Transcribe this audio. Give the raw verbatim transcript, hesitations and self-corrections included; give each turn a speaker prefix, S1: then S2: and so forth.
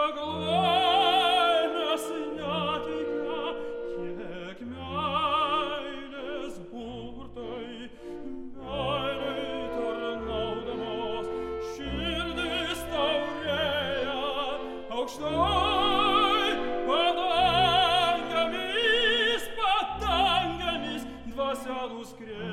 S1: laimės neteikia, kiek meilės burtai, meilei tarnaudamos, širdis taurėja aukštai padangomis, padangomis dvasia nuskrieja.